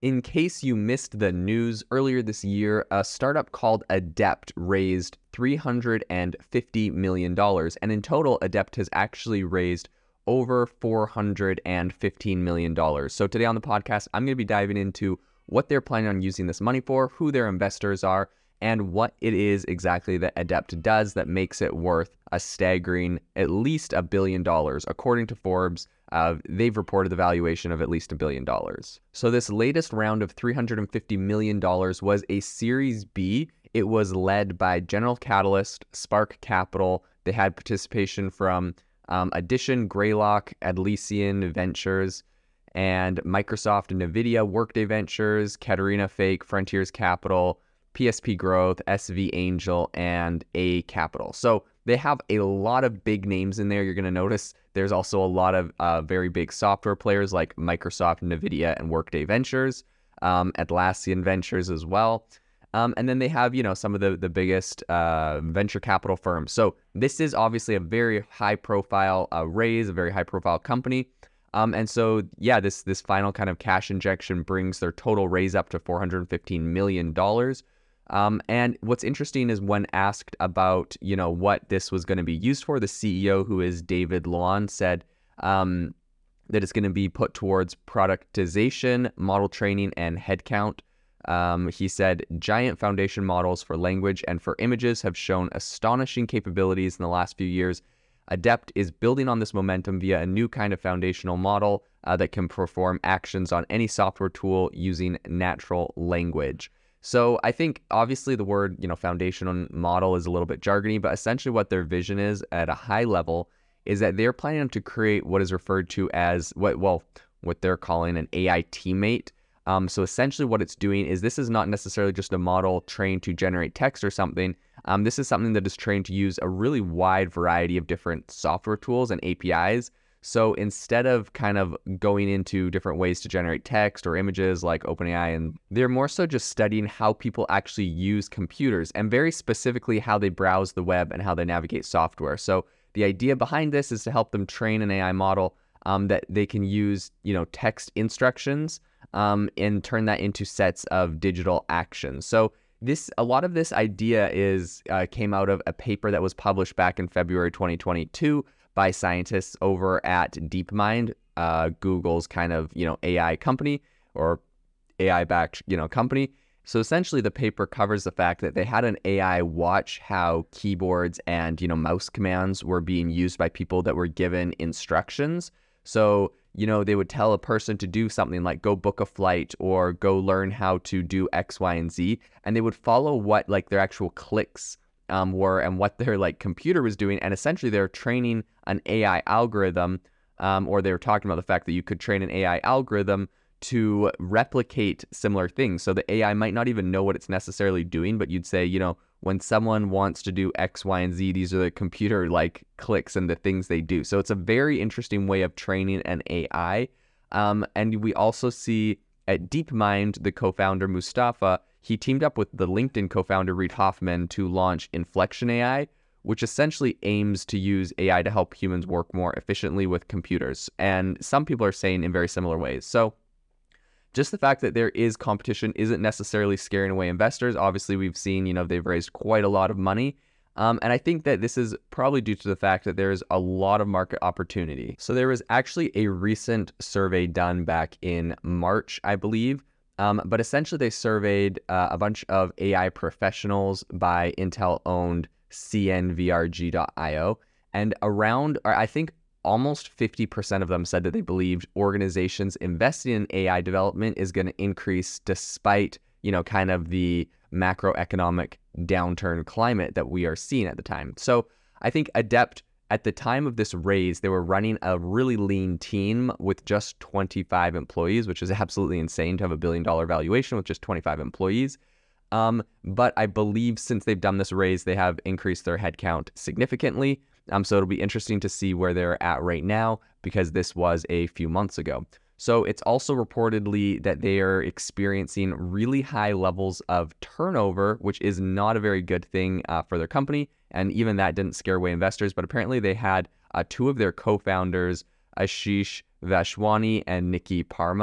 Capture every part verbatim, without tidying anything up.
In case you missed the news, earlier this year, a startup called Adept raised three hundred fifty million dollars, and in total, Adept has actually raised over four hundred fifteen million dollars. So today on the podcast, I'm going to be diving into what they're planning on using this money for, who their investors are, and what it is exactly that Adept does that makes it worth a staggering at least a billion dollars. According to Forbes, uh, they've reported the valuation of at least a billion dollars. So this latest round of three hundred fifty million dollars was a Series B. It was led by General Catalyst, Spark Capital. They had participation from um, Addition, Greylock, Adlesian Ventures, and Microsoft and NVIDIA, Workday Ventures, Katarina Fake, Frontiers Capital, P S P Growth, S V Angel, and A Capital. So they have a lot of big names in there. You're going to notice there's also a lot of uh, very big software players like Microsoft, NVIDIA, and Workday Ventures, um, Atlassian Ventures as well. Um, and then they have, you know, some of the, the biggest uh, venture capital firms. So this is obviously a very high profile uh, raise, a very high profile company. Um, and so, yeah, this this final kind of cash injection brings their total raise up to four hundred fifteen million dollars. Um, and what's interesting is when asked about, you know, what this was going to be used for, the C E O, who is David Luan, said um, that it's going to be put towards productization, model training, and headcount. Um, he said, giant foundation models for language and for images have shown astonishing capabilities in the last few years. Adept is building on this momentum via a new kind of foundational model uh, that can perform actions on any software tool using natural language. So I think obviously the word, you know, foundational model is a little bit jargony, but essentially what their vision is at a high level is that they're planning to create what is referred to as what, well, what they're calling an A I teammate. Um, so essentially what it's doing is this is not necessarily just a model trained to generate text or something. Um, this is something that is trained to use a really wide variety of different software tools and A P Is. So instead of kind of going into different ways to generate text or images like OpenAI, and they're more so just studying how people actually use computers and very specifically how they browse the web and how they navigate software. So the idea behind this is to help them train an A I model um, that they can use, you know, text instructions um, and turn that into sets of digital actions. So this, a lot of this idea is uh, came out of a paper that was published back in February twenty twenty-two by scientists over at DeepMind, uh, Google's kind of, you know, A I company or A I-backed, you know, company. So essentially the paper covers the fact that they had an A I watch how keyboards and, you know, mouse commands were being used by people that were given instructions. So, you know, they would tell a person to do something like go book a flight or go learn how to do X, Y, and Z, and they would follow what like their actual clicks Um, were and what their like computer was doing, and essentially they're training an A I algorithm, um, or they were talking about the fact that you could train an A I algorithm to replicate similar things. So the A I might not even know what it's necessarily doing, but you'd say, you know, when someone wants to do X, Y, and Z, these are the computer like clicks and the things they do. So it's a very interesting way of training an A I. Um, and we also see at DeepMind, the co-founder Mustafa, he teamed up with the LinkedIn co-founder Reid Hoffman to launch Inflection A I, which essentially aims to use A I to help humans work more efficiently with computers. And some people are saying in very similar ways. So just the fact that there is competition isn't necessarily scaring away investors. Obviously, we've seen, you know, they've raised quite a lot of money. Um, and I think that this is probably due to the fact that there's a lot of market opportunity. So there was actually a recent survey done back in March, I believe. Um, but essentially, they surveyed uh, a bunch of A I professionals by Intel-owned C N V R G dot I O, and around, or I think almost fifty percent of them said that they believed organizations investing in A I development is going to increase despite, you know, kind of the macroeconomic downturn climate that we are seeing at the time. So I think Adept, at the time of this raise, they were running a really lean team with just twenty-five employees, which is absolutely insane to have a billion dollar valuation with just twenty-five employees. Um, but I believe since they've done this raise, they have increased their headcount significantly. Um, so it'll be interesting to see where they're at right now because this was a few months ago. So it's also reportedly that they are experiencing really high levels of turnover, which is not a very good thing uh, for their company. And even that didn't scare away investors. But apparently they had uh, two of their co-founders, Ashish Vashwani and Nikki Parma,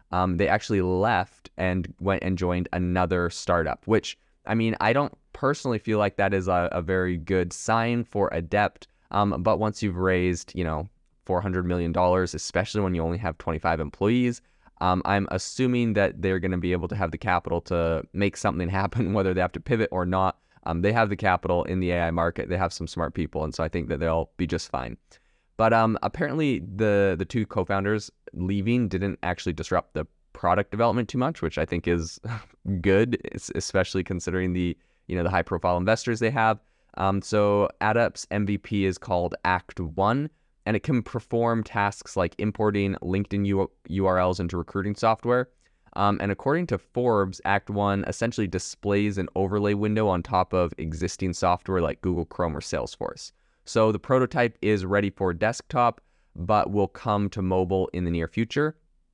um, they actually left and went and joined another startup, which, I mean, I don't personally feel like that is a, a very good sign for Adept. Um, but once you've raised, you know, four hundred million dollars, especially when you only have twenty-five employees, um, I'm assuming that they're going to be able to have the capital to make something happen, whether they have to pivot or not. Um, they have the capital in the A I market. They have some smart people, and so I think that they'll be just fine. But um, apparently, the the two co-founders leaving didn't actually disrupt the product development too much, which I think is good, especially considering the you know the high-profile investors they have. Um, so Adept's M V P is called Act One, and it can perform tasks like importing LinkedIn U R Ls into recruiting software. Um, and according to Forbes, Act One essentially displays an overlay window on top of existing software like Google Chrome or Salesforce. So the prototype is ready for desktop, but will come to mobile in the near future.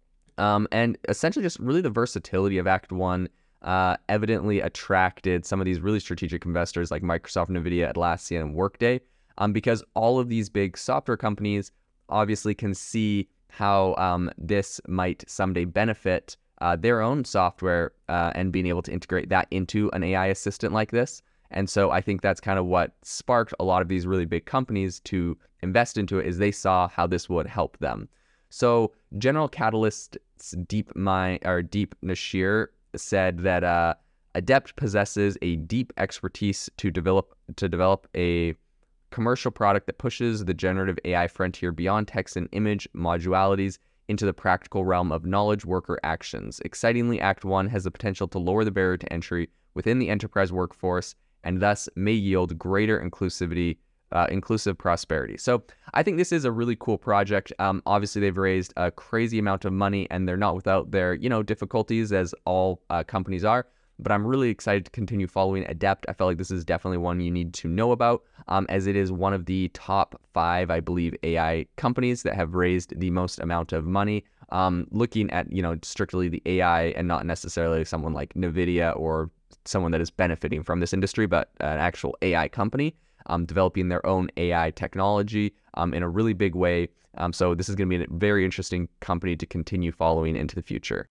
Um, and essentially just really the versatility of Act One uh, evidently attracted some of these really strategic investors like Microsoft, NVIDIA, Atlassian, and Workday, um, because all of these big software companies obviously can see how um, this might someday benefit uh, their own software uh, and being able to integrate that into an A I assistant like this. And so I think that's kind of what sparked a lot of these really big companies to invest into it, is they saw how this would help them. So General Catalyst's Deep Mind or Deep Nashir said that uh, Adept possesses a deep expertise to develop to develop a commercial product that pushes the generative A I frontier beyond text and image modularities into the practical realm of knowledge worker actions. Excitingly, Act One has the potential to lower the barrier to entry within the enterprise workforce and thus may yield greater inclusivity, uh, inclusive prosperity. So I think this is a really cool project. Um, obviously, they've raised a crazy amount of money, and they're not without their, you know, difficulties, as all uh, companies are. But I'm really excited to continue following Adept. I felt like this is definitely one you need to know about, um, as it is one of the top five, I believe, A I companies that have raised the most amount of money. Um, looking at, you know, strictly the A I and not necessarily someone like NVIDIA or someone that is benefiting from this industry, but an actual A I company um, developing their own A I technology um, in a really big way. Um, so this is going to be a very interesting company to continue following into the future.